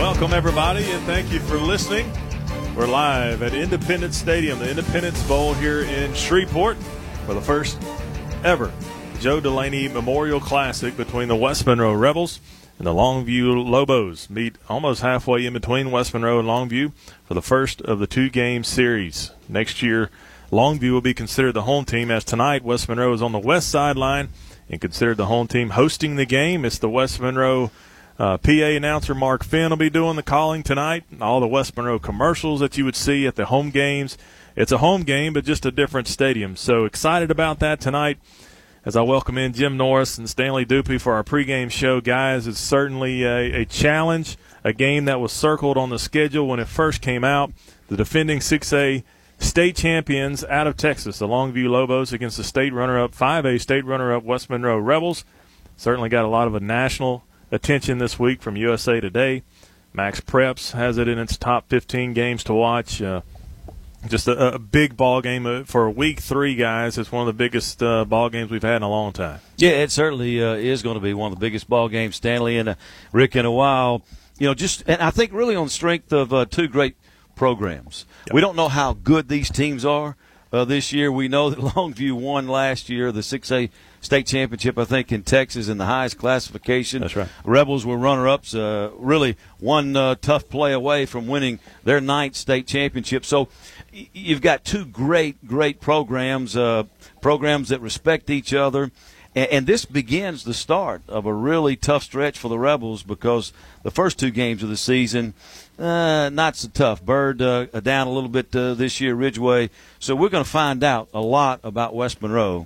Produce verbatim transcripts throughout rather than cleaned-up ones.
Welcome, everybody, and thank you for listening. We're live at Independence Stadium, the Independence Bowl here in Shreveport for the first ever Joe Delaney Memorial Classic between the West Monroe Rebels and the Longview Lobos. Meet almost halfway in between West Monroe and Longview for the first of the two-game series. Next year, Longview will be considered the home team, as tonight West Monroe is on the west sideline and considered the home team hosting the game. It's the West Monroe Uh, P A announcer Mark Finn will be doing the calling tonight. All the West Monroe commercials that you would see at the home games. It's a home game, but just a different stadium. So excited about that tonight as I welcome in Jim Norris and Stanley Dupuy for our pregame show. Guys, it's certainly a, a challenge, a game that was circled on the schedule when it first came out. The defending six A state champions out of Texas, the Longview Lobos, against the state runner-up, five A state runner-up West Monroe Rebels. Certainly got a lot of a national attention this week from U S A Today. Max Preps has it in its top fifteen games to watch. Uh, just a, a big ball game for week three, guys. It's one of the biggest uh, ball games we've had in a long time. Yeah, it certainly uh, is going to be one of the biggest ball games, Stanley and uh, Rick, in a while. You know, just and I think really on the strength of uh, two great programs. Yep. We don't know how good these teams are uh, this year. We know that Longview won last year, the six A state championship, I think, in Texas in the highest classification. That's right. Rebels were runner-ups, uh, really one uh, tough play away from winning their ninth state championship. So y- you've got two great, great programs, uh, programs that respect each other. And, and this begins the start of a really tough stretch for the Rebels, because the first two games of the season, uh, not so tough. Bird uh, down a little bit uh, this year, Ridgeway. So we're going to find out a lot about West Monroe.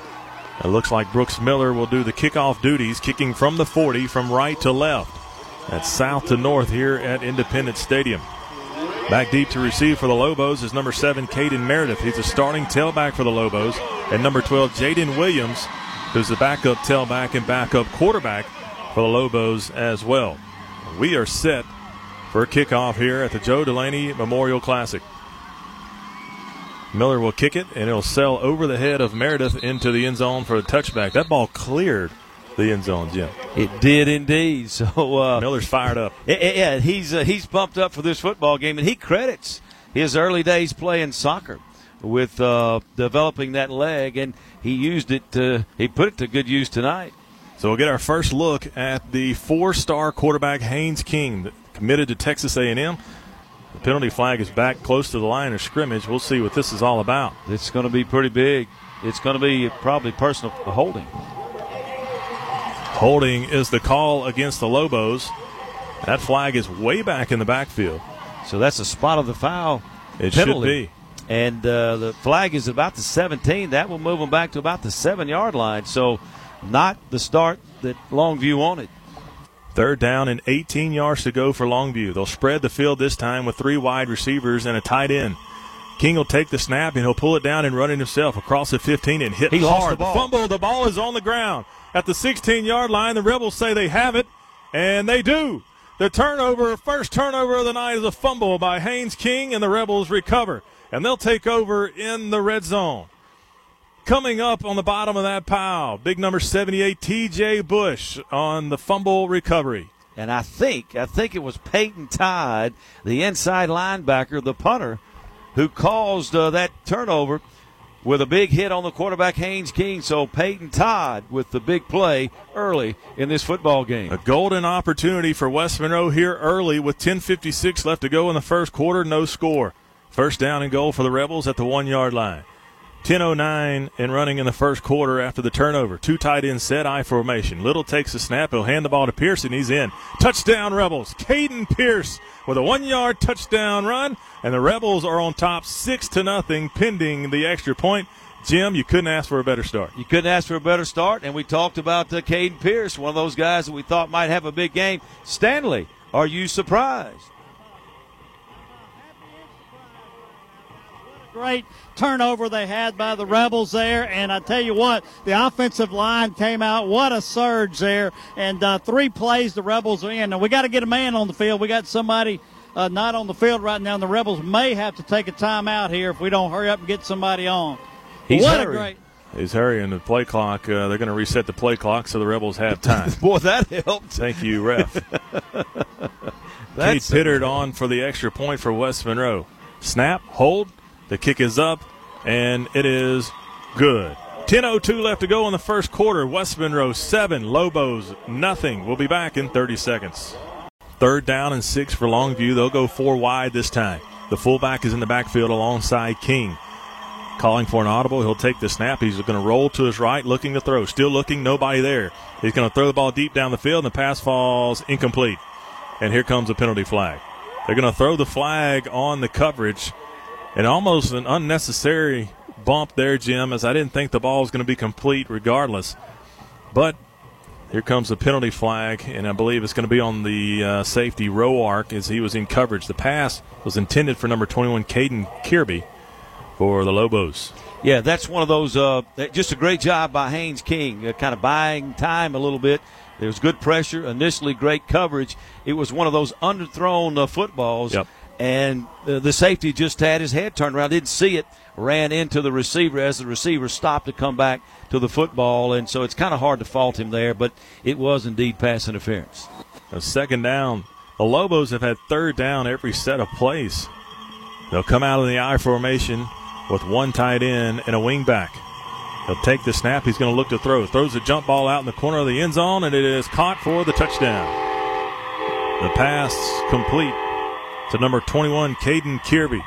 It looks like Brooks Miller will do the kickoff duties, kicking from the forty from right to left. That's south to north here at Independence Stadium. Back deep to receive for the Lobos is number seven, Caden Meredith. He's a starting tailback for the Lobos. And number twelve, Jaden Williams, who's the backup tailback and backup quarterback for the Lobos as well. We are set for a kickoff here at the Joe Delaney Memorial Classic. Miller will kick it, and it'll sail over the head of Meredith into the end zone for a touchback. That ball cleared the end zone, Jim. It did indeed. So uh, Miller's fired up. Yeah, he's uh, he's pumped up for this football game, and he credits his early days playing soccer with uh, developing that leg, and he used it to, he put it to good use tonight. So we'll get our first look at the four-star quarterback Haynes King, committed to Texas A and M. The penalty flag is back close to the line of scrimmage. We'll see what this is all about. It's going to be pretty big. It's going to be probably personal holding. Holding is the call against the Lobos. That flag is way back in the backfield. So that's a spot of the foul It penalty. should be. And uh, the flag is about the seventeen. That will move them back to about the seven-yard line. So not the start that Longview wanted. Third down and eighteen yards to go for Longview. They'll spread the field this time with three wide receivers and a tight end. King will take the snap, and he'll pull it down and run it himself across the fifteen and hit he hard. Lost the ball. Fumble. The ball is on the ground at the sixteen-yard line. The Rebels say they have it, and they do. The turnover, first turnover of the night, is a fumble by Haynes King, and the Rebels recover. And they'll take over in the red zone. Coming up on the bottom of that pile, big number seventy-eight, T J Bush on the fumble recovery. And I think, I think it was Peyton Todd, the inside linebacker, the punter, who caused uh, that turnover with a big hit on the quarterback, Haynes King. So Peyton Todd with the big play early in this football game. A golden opportunity for West Monroe here early with ten fifty-six left to go in the first quarter, no score. First down and goal for the Rebels at the one-yard line. ten oh nine and running in the first quarter after the turnover. Two tight ends set, I formation. Little takes the snap. He'll hand the ball to Pierce, and he's in. Touchdown, Rebels. Caden Pierce with a one-yard touchdown run, and the Rebels are on top six to nothing pending the extra point. Jim, you couldn't ask for a better start. You couldn't ask for a better start, and we talked about uh, Caden Pierce, one of those guys that we thought might have a big game. Stanley, are you surprised? Great turnover they had by the Rebels there, and I tell you what, the offensive line came out. What a surge there, and uh, three plays the Rebels are in. Now we got to get a man on the field. We got somebody uh, not on the field right now, and the Rebels may have to take a timeout here if we don't hurry up and get somebody on. He's what hurrying. a great He's hurrying the play clock. Uh, they're going to reset the play clock so the Rebels have time. Boy, that helped. Thank you, ref. Cade Pittard on for the extra point for West Monroe. Snap, hold, the kick is up, and it is good. ten oh two left to go in the first quarter. West Monroe seven, Lobos nothing. We'll be back in thirty seconds. Third down and six for Longview. They'll go four wide this time. The fullback is in the backfield alongside King. Calling for an audible. He'll take the snap. He's going to roll to his right, looking to throw. Still looking, nobody there. He's going to throw the ball deep down the field, and the pass falls incomplete. And here comes a penalty flag. They're going to throw the flag on the coverage, and almost an unnecessary bump there, Jim, as I didn't think the ball was going to be complete regardless. But here comes the penalty flag, and I believe it's going to be on the uh, safety row arc as he was in coverage. The pass was intended for number twenty-one, Caden Kirby, for the Lobos. Yeah, that's one of those, uh, just a great job by Haynes King, uh, kind of buying time a little bit. There was good pressure, initially great coverage. It was one of those underthrown uh, footballs, yep. and uh, the safety just had his head turned around, didn't see it, ran into the receiver as the receiver stopped to come back to the football, and so it's kind of hard to fault him there, but it was indeed pass interference. A second down. The Lobos have had third down every set of plays. They'll come out in the I formation with one tight end and a wing back. He'll take the snap. He's going to look to throw. Throws a jump ball out in the corner of the end zone, and it is caught for the touchdown. The pass complete to number twenty-one, Caden Kirby.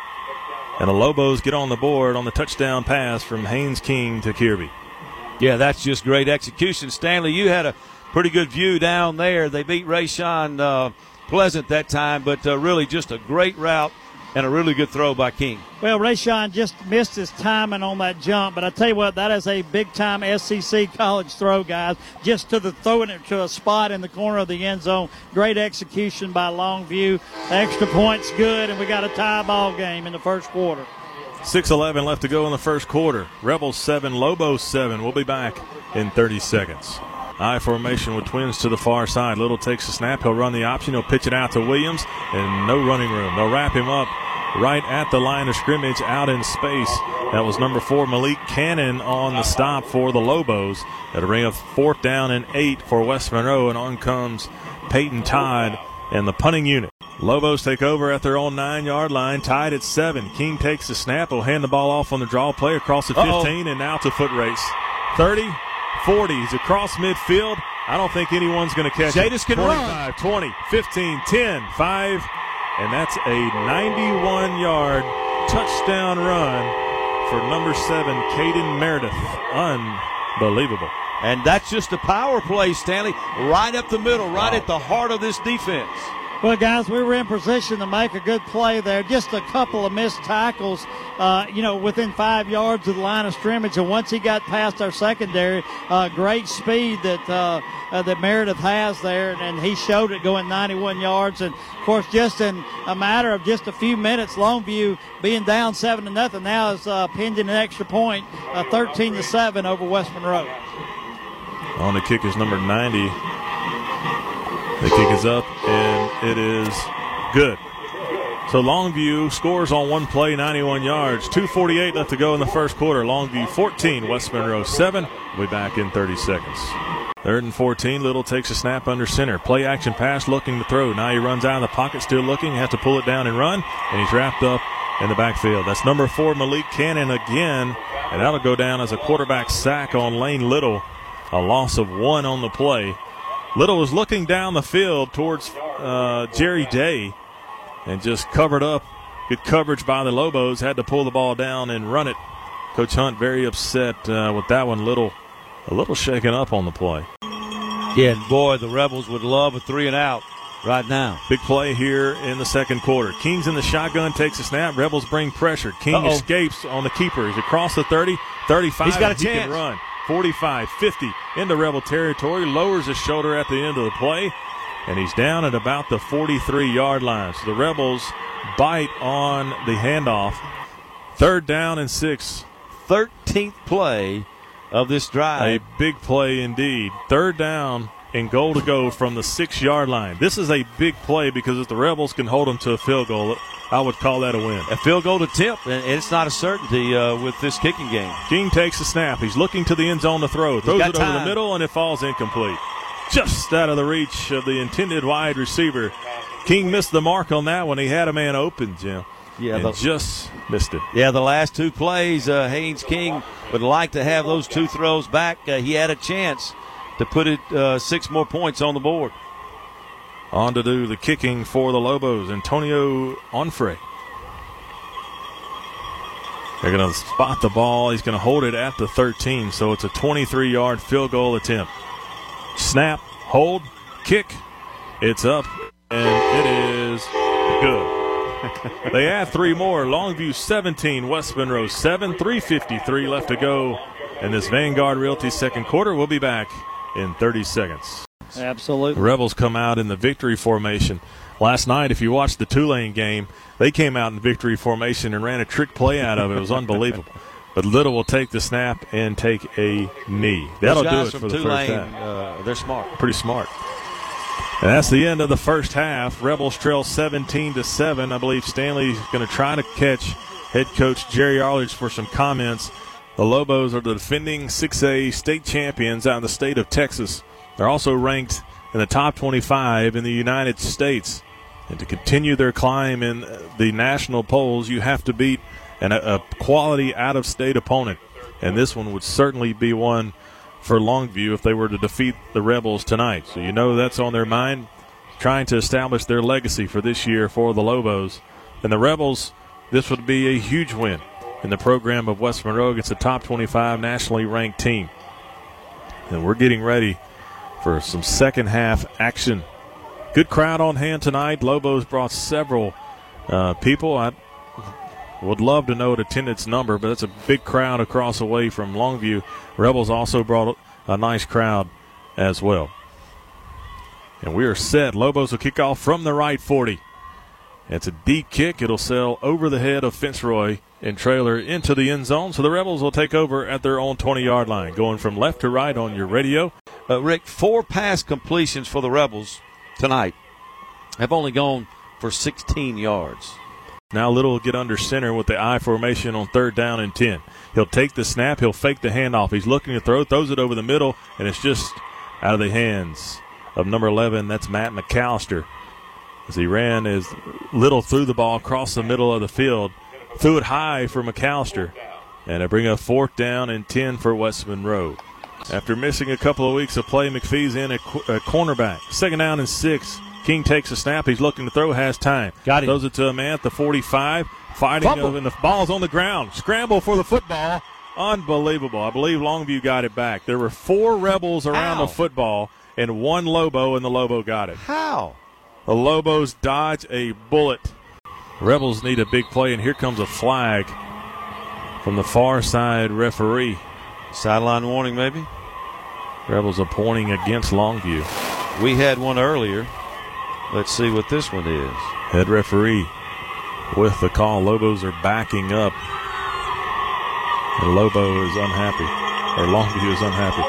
And the Lobos get on the board on the touchdown pass from Haynes King to Kirby. Yeah, that's just great execution. Stanley, you had a pretty good view down there. They beat Rayshawn uh, Pleasant that time, but uh, really just a great route and a really good throw by King. Well, Rayshawn just missed his timing on that jump, but I tell you what, that is a big-time S E C college throw, guys, just to the throwing it to a spot in the corner of the end zone. Great execution by Longview. The extra point's good, and we got a tie ball game in the first quarter. six eleven left to go in the first quarter. Rebels seven, Lobos seven. We'll be back in thirty seconds. I formation with Twins to the far side. Little takes the snap. He'll run the option. He'll pitch it out to Williams, and no running room. They'll wrap him up right at the line of scrimmage out in space. That was number four, Malik Cannon, on the stop for the Lobos. That'll bring up fourth down and eight for West Monroe, and on comes Peyton Todd and the punting unit. Lobos take over at their own nine-yard line, tied at seven. King takes the snap. He'll hand the ball off on the draw play across the fifteen, Uh-oh. and now to foot race. thirty, forty. He's across midfield. I don't think anyone's going to catch Jadis it. can twenty-five, run. twenty, fifteen, ten, five, and that's a ninety-one-yard touchdown run for number seven, Caden Meredith. Unbelievable. And that's just a power play, Stanley, right up the middle, right wow. at the heart of this defense. Well, guys, we were in position to make a good play there. Just a couple of missed tackles, uh, you know, within five yards of the line of scrimmage. And once he got past our secondary, uh, great speed that uh, uh, that Meredith has there, and, and he showed it going ninety-one yards. And of course, just in a matter of just a few minutes, Longview being down seven to nothing now is uh, pending an extra point, uh, thirteen to seven over West Monroe. On the kick is number ninety. The kick is up, and it is good. So Longview scores on one play, ninety-one yards. two forty-eight left to go in the first quarter. Longview fourteen, West Monroe seven. We'll be back in thirty seconds. Third and fourteen. Little takes a snap under center. Play action pass, looking to throw. Now he runs out of the pocket, still looking. Has to pull it down and run, and he's wrapped up in the backfield. That's number four, Malik Cannon again, and that'll go down as a quarterback sack on Lane Little. A loss of one on the play. Little was looking down the field towards uh, Jerry Day and just covered up. Good coverage by the Lobos. Had to pull the ball down and run it. Coach Hunt very upset uh, with that one. Little, a little shaken up on the play. Yeah, and boy, the Rebels would love a three and out right now. Big play here in the second quarter. King's in the shotgun, takes a snap. Rebels bring pressure. King Uh-oh. escapes on the keeper. He's across the thirty, thirty-five. He's got a he chance. Can run. forty-five, fifty into Rebel territory, lowers his shoulder at the end of the play, and he's down at about the forty-three-yard line. So the Rebels bite on the handoff. Third down and six. thirteenth play of this drive. A big play indeed. Third down and goal to go from the six-yard line. This is a big play because if the Rebels can hold them to a field goal, I would call that a win. A field goal to tip, and it's not a certainty uh, with this kicking game. King takes the snap. He's looking to the end zone to throw. Throws it time. over the middle, and it falls incomplete. Just out of the reach of the intended wide receiver, King missed the mark on that one. He had a man open, Jim. Yeah, and the, just missed it. Yeah, the last two plays, uh, Haynes King would like to have those two throws back. Uh, he had a chance to put it uh, six more points on the board. On to do the kicking for the Lobos, Antonio Onfray. They're going to spot the ball. He's going to hold it at the thirteen, so it's a twenty-three-yard field goal attempt. Snap, hold, kick. It's up, and it is good. They add three more. Longview seventeen, West Monroe seven, three fifty-three left to go in this Vanguard Realty second quarter. We'll be back in thirty seconds. Absolutely. The Rebels come out in the victory formation. Last night, if you watched the Tulane game, they came out in victory formation and ran a trick play out of it. It was unbelievable. But Little will take the snap and take a knee. That'll do it for the Tulane, first half. Uh, they're smart. Pretty smart. And that's the end of the first half. Rebels trail seventeen to seven. I believe Stanley's going to try to catch head coach Jerry Arledge for some comments. The Lobos are the defending six A state champions out in the state of Texas. They're also ranked in the top twenty-five in the United States. And to continue their climb in the national polls, you have to beat an, a quality out-of-state opponent. And this one would certainly be one for Longview if they were to defeat the Rebels tonight. So you know that's on their mind, trying to establish their legacy for this year for the Lobos. And the Rebels, this would be a huge win in the program of West Monroe against a top twenty-five nationally ranked team. And we're getting ready for some second half action. Good crowd on hand tonight. Lobos brought several uh, people. I would love to know the attendance number, but it's a big crowd across the way from Longview. Rebels also brought a nice crowd as well. And we are set. Lobos will kick off from the right forty. It's a deep kick. It'll sail over the head of Fitzroy and trailer into the end zone. So the Rebels will take over at their own twenty-yard line. Going from left to right on your radio. Uh, Rick, four pass completions for the Rebels tonight have only gone for sixteen yards. Now Little will get under center with the I formation on third down and ten. He'll take the snap. He'll fake the handoff. He's looking to throw, throws it over the middle, and it's just out of the hands of number eleven. That's Matt McAllister. As he ran, as Little threw the ball across the middle of the field, threw it high for McAllister, and they bring up fourth down and ten for West Monroe. After missing a couple of weeks of play, McPhee's in at cornerback. Second down and six. King takes a snap. He's looking to throw, has time. Got him. Throws it to a man at the forty-five. Fighting Fumble. of, and the ball's on the ground. Scramble for the football. Unbelievable. I believe Longview got it back. There were four Rebels around How? the football and one Lobo, and the Lobo got it. How? The Lobos dodge a bullet. Rebels need a big play, and here comes a flag from the far side referee. Sideline warning, maybe? Rebels are pointing against Longview. We had one earlier. Let's see what this one is. Head referee with the call. Lobos are backing up. And Lobo is unhappy. Or Longview is unhappy.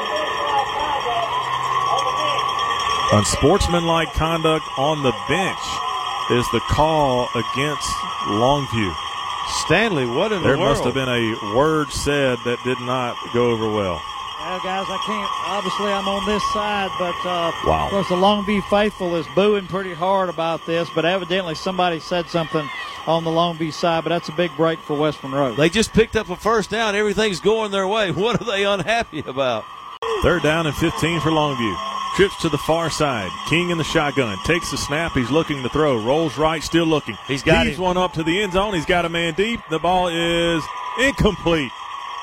Unsportsmanlike conduct on the bench is the call against Longview. Stanley, what in There the world? must have been a word said that did not go over well. Well, guys, I can't. Obviously, I'm on this side, but uh, Wow. of course, the Longview faithful is booing pretty hard about this. But evidently, somebody said something on the Longview side. But that's a big break for West Monroe. They just picked up a first down. Everything's going their way. What are they unhappy about? Third down and fifteen for Longview. Trips to the far side. King in the shotgun. Takes the snap. He's looking to throw. Rolls right, still looking. He's got He's him. one up to the end zone. He's got a man deep. The ball is incomplete.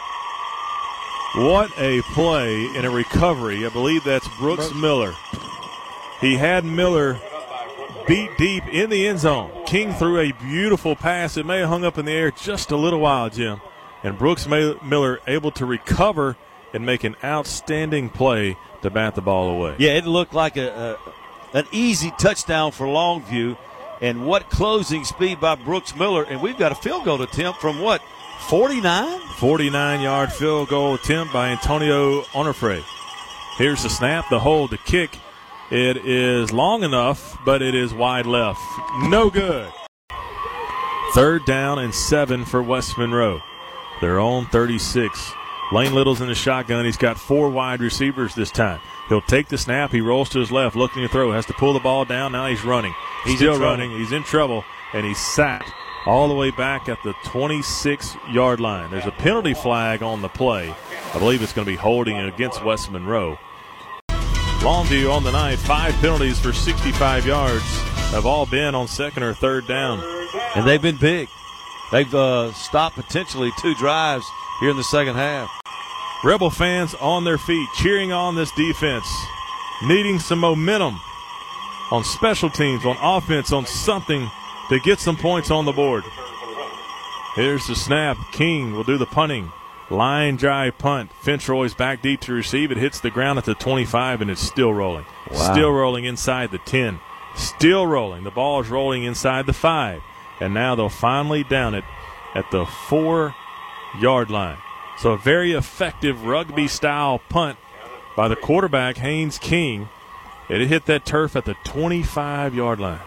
What a play in a recovery. I believe that's Brooks Miller. He had Miller beat deep in the end zone. King threw a beautiful pass. It may have hung up in the air just a little while, Jim. And Brooks Miller able to recover and make an outstanding play to bat the ball away. Yeah, it looked like a, a an easy touchdown for Longview. And what closing speed by Brooks Miller. And we've got a field goal attempt from what, forty-nine? forty-nine-yard field goal attempt by Antonio Onofre. Here's the snap, the hold, the kick. It is long enough, but it is wide left. No good. Third down and seven for West Monroe. Their own thirty-six. Lane Little's in the shotgun. He's got four wide receivers this time. He'll take the snap. He rolls to his left, looking to throw. Has to pull the ball down. Now he's running. He's still running. He's in trouble, and he's sacked all the way back at the twenty-six-yard line. There's a penalty flag on the play. I believe it's going to be holding against West Monroe. Longview on the night, five penalties for sixty-five yards have all been on second or third down. And they've been big. They've uh, stopped potentially two drives here in the second half. Rebel fans on their feet, cheering on this defense, needing some momentum on special teams, on offense, on something to get some points on the board. Here's the snap. King will do the punting. Line drive punt. Finchroy's back deep to receive. It hits the ground at the twenty-five, and it's still rolling. Wow. Still rolling inside the ten. Still rolling. The ball is rolling inside the five. And now they'll finally down it at the four-yard line. So a very effective rugby-style punt by the quarterback, Haynes King. It hit that turf at the twenty-five-yard line.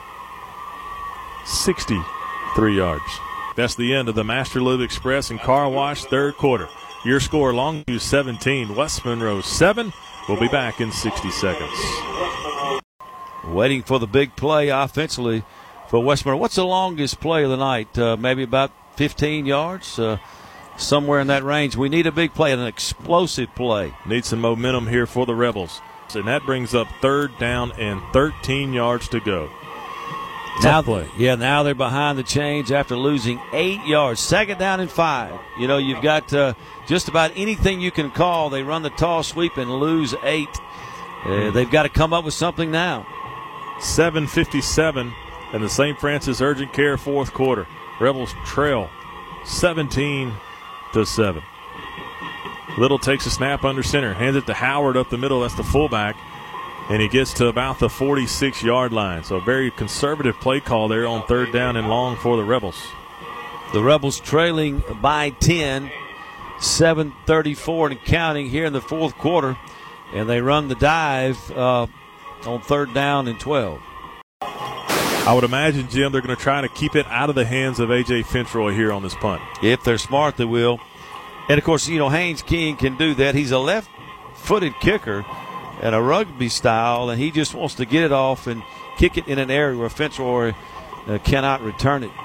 sixty-three yards. That's the end of the Master Lube Express and Car Wash third quarter. Your score, Longview seventeen, West Monroe seven. We'll be back in sixty seconds. Waiting for the big play offensively for West Monroe. What's the longest play of the night? Uh, maybe about fifteen yards, uh, somewhere in that range. We need a big play, an explosive play. Need some momentum here for the Rebels. And that brings up third down and thirteen yards to go. Now, play. Yeah, now they're behind the chains after losing eight yards. Second down and five. You know, you've got uh, just about anything you can call. They run the toss sweep and lose eight. Uh, they've got to come up with something now. seven fifty-seven in the Saint Francis Urgent Care fourth quarter. Rebels trail seventeen to seven. Little takes a snap under center, hands it to Howard up the middle. That's the fullback. And he gets to about the forty-six-yard line. So a very conservative play call there on third down and long for the Rebels. The Rebels trailing by ten, seven thirty-four and counting here in the fourth quarter. And they run the dive uh, on third down and twelve. I would imagine, Jim, they're going to try to keep it out of the hands of A J Finchroy here on this punt. If they're smart, they will. And, of course, you know, Haynes King can do that. He's a left-footed kicker and a rugby style, and he just wants to get it off and kick it in an area where Finchroy uh, cannot return it.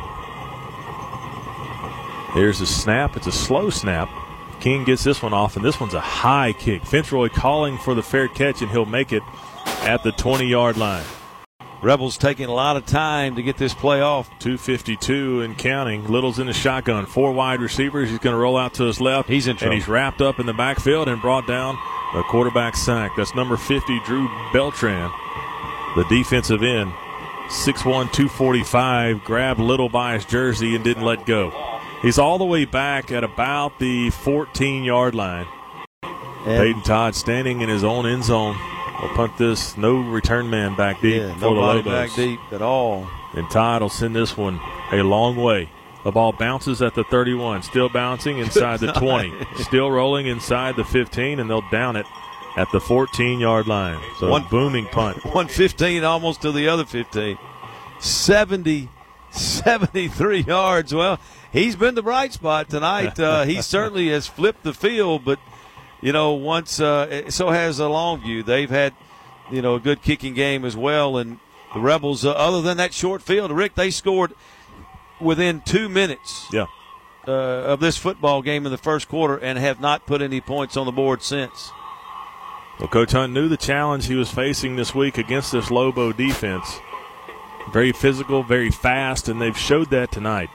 Here's the snap. It's a slow snap. King gets this one off, and this one's a high kick. Finchroy calling for the fair catch, and he'll make it at the twenty-yard line. Rebels taking a lot of time to get this play off. two fifty-two and counting. Little's in the shotgun. Four wide receivers. He's going to roll out to his left. He's in trouble. And he's wrapped up in the backfield and brought down a quarterback sack. That's number fifty, Drew Beltran, the defensive end. six one, two forty-five, grabbed Little by his jersey and didn't let go. He's all the way back at about the fourteen-yard line. And Peyton Todd standing in his own end zone. Will punt this. No return man back deep yeah, for the nobody Lobos. back deep at all. And Todd will send this one a long way. The ball bounces at the thirty-one. Still bouncing inside the twenty. Still rolling inside the fifteen, and they'll down it at the fourteen-yard line. So one booming punt. one fifteen almost to the other fifteen. seventy, seventy-three yards. Well, he's been the bright spot tonight. Uh, he certainly has flipped the field, but, you know, once uh, so has a Longview. They've had, you know, a good kicking game as well. And the Rebels, uh, other than that short field, Rick, they scored within two minutes yeah. uh, of this football game in the first quarter and have not put any points on the board since. Well, Coach Hunt knew the challenge he was facing this week against this Lobo defense. Very physical, very fast, and they've showed that tonight.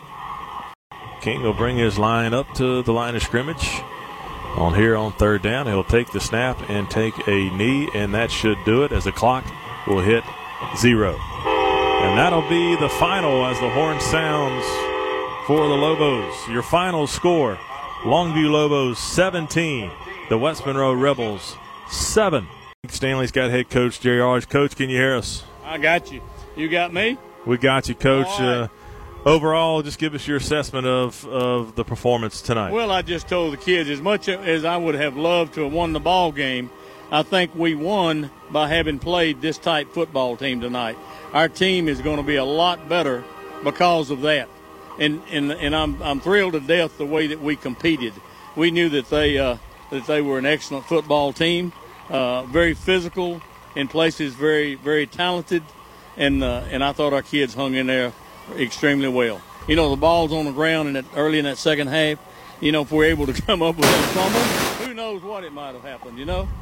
King will bring his line up to the line of scrimmage. On here on third down, he'll take the snap and take a knee, and that should do it as the clock will hit zero. And that'll be the final as the horn sounds for the Lobos. Your final score, Longview Lobos seventeen, the West Monroe Rebels seven. Stanley's got head coach Jerry Arledge. Coach, can you hear us? I got you. You got me? We got you, Coach. All right. Uh, overall, just give us your assessment of, of the performance tonight. Well, I just told the kids, as much as I would have loved to have won the ball game, I think we won by having played this type football team tonight. Our team is going to be a lot better because of that. And and, and I'm I'm thrilled to death the way that we competed. We knew that they uh, that they were an excellent football team, uh, very physical, in places very, very talented. and uh, and I thought our kids hung in there extremely well. You know, the ball's on the ground in that, early in that second half. You know, if we're able to come up with a fumble, who knows what it might have happened, you know.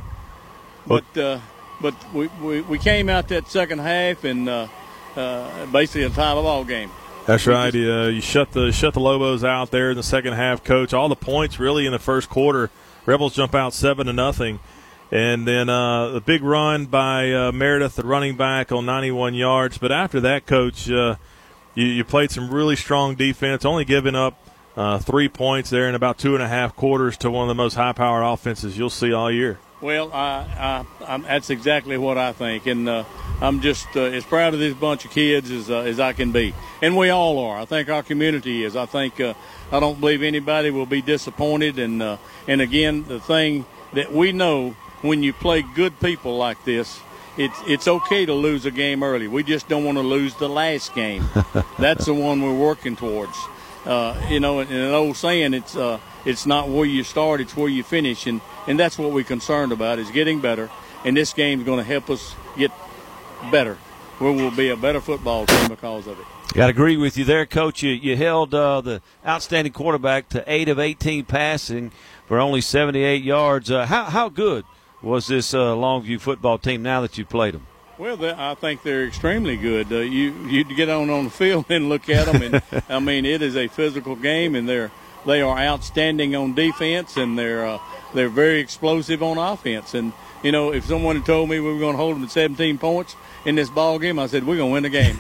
But uh, but we, we, we came out that second half and uh, uh, basically a tie the ball game. That's right. Uh, you shut the shut the Lobos out there in the second half, Coach. All the points really in the first quarter. Rebels jump out seven to nothing. And then uh, the big run by uh, Meredith, the running back, on ninety-one yards. But after that, Coach, uh, you, you played some really strong defense, only giving up uh, three points there in about two and a half quarters to one of the most high-powered offenses you'll see all year. Well, I, I, I'm, that's exactly what I think. And uh, I'm just uh, as proud of this bunch of kids as, uh, as I can be. And we all are. I think our community is. I think uh, I don't believe anybody will be disappointed. And, uh, and again, the thing that we know, when you play good people like this, it's it's okay to lose a game early. We just don't want to lose the last game. That's the one we're working towards. Uh, you know, in an old saying, it's uh, it's not where you start, it's where you finish, and, and that's what we're concerned about, is getting better. And this game is going to help us get better. We will be a better football team because of it. Got to agree with you there, Coach. You, you held uh, the outstanding quarterback to eight of eighteen passing for only seventy-eight yards. Uh, how how good was this uh, Longview football team now that you've played them? Well, I think they're extremely good. Uh, you you get on on the field and look at them, and I mean, it is a physical game, and they're they are outstanding on defense, and they're uh, they're very explosive on offense. And you know, if someone had told me we were going to hold them to seventeen points in this ball game, I said we're going to win the game.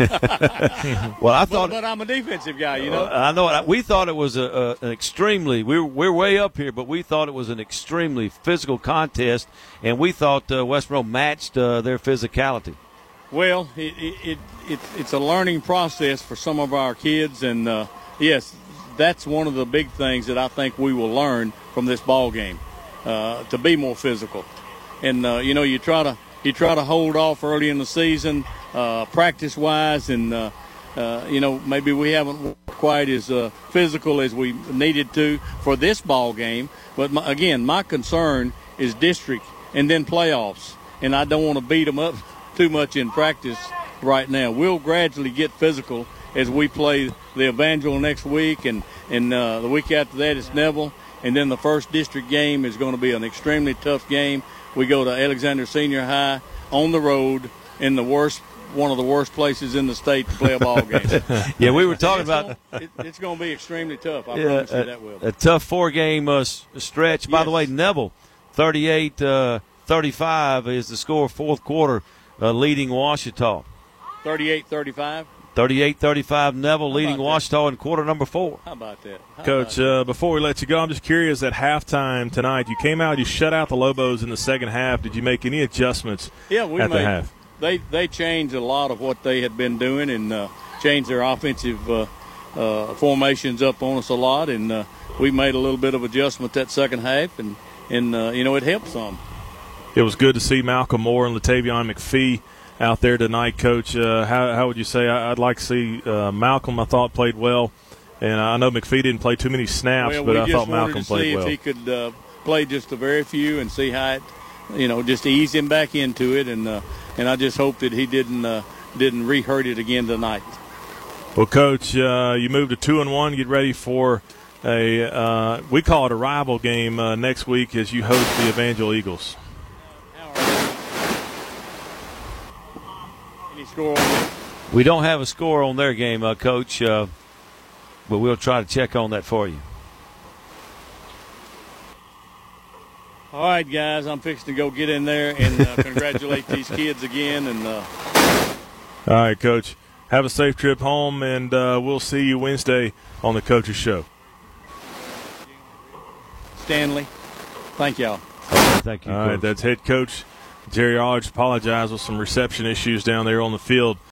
Well, I thought, but, but I'm a defensive guy, you know. Uh, I know. We thought it was a, a, an extremely. We're we're way up here, but we thought it was an extremely physical contest, and we thought uh, West Monroe matched uh, their physicality. Well, it, it, it it's a learning process for some of our kids, and uh, yes, that's one of the big things that I think we will learn from this ball game, uh, to be more physical. And uh, you know, you try to you try to hold off early in the season, uh, practice wise, and uh, uh, you know, maybe we haven't worked quite as uh, physical as we needed to for this ball game. But my, again, my concern is district and then playoffs, and I don't want to beat them up too much in practice right now. We'll gradually get physical as we play the Evangel next week, and and uh, the week after that is Neville, and then the first district game is going to be an extremely tough game. We go to Alexander Senior High on the road in the worst, one of the worst places in the state to play a ball game. Yeah, we were talking it's about gonna, it, it's going to be extremely tough. I yeah, promise you a, that will. A tough four-game uh, stretch. By Yes. the way, Neville, thirty-eight thirty-five is the score fourth quarter, uh, leading Ouachita. thirty-eight thirty-five. thirty-eight thirty-five, Neville leading about Ouachita in quarter number four. How about that? How Coach, about uh, before we let you go, I'm just curious, at halftime tonight, you came out, you shut out the Lobos in the second half. Did you make any adjustments Yeah, we at made, the half? They they changed a lot of what they had been doing, and uh, changed their offensive uh, uh, formations up on us a lot, and uh, we made a little bit of adjustment that second half, and and uh, you know, it helped some. It was good to see Malcolm Moore and Latavion McPhee out there tonight, Coach. Uh, how, how would you say? I, I'd like to see uh, Malcolm, I thought, played well. And I know McPhee didn't play too many snaps, Well, but we I just thought wanted Malcolm to played see well. if he could uh, play just a very few and see how it, you know, just ease him back into it. And uh, and I just hope that he didn't uh, didn't re-hurt it again tonight. Well, Coach, uh, you moved to two and one. Get ready for a uh, we call it a rival game uh, next week as you host the Evangel Eagles. Any score on that? We don't have a score on their game, uh, Coach, uh, but we'll try to check on that for you. All right, guys, I'm fixing to go get in there and uh, congratulate these kids again. And uh, All right, Coach. Have a safe trip home, and uh, we'll see you Wednesday on the Coach's Show. Stanley, thank y'all. Thank you, All Coach. right, that's head coach Jerry Aldridge. Apologize with some reception issues down there on the field.